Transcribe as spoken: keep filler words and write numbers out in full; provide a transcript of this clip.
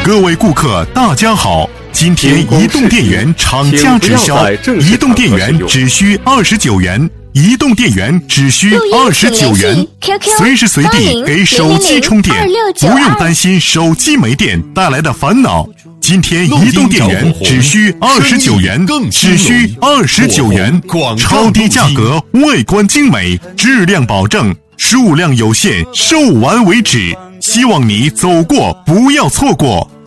各位顾客，大家好！今天移动电源厂家直销，移动电源只需二十九元，移动电源只需二十九元，随时随地给手机充电，不用担心手机没电带来的烦恼。今天移动电源只需二十九元，只需二十九元，超低价格，外观精美，质量保证，数量有限，售完为止。希望你走过，不要错过。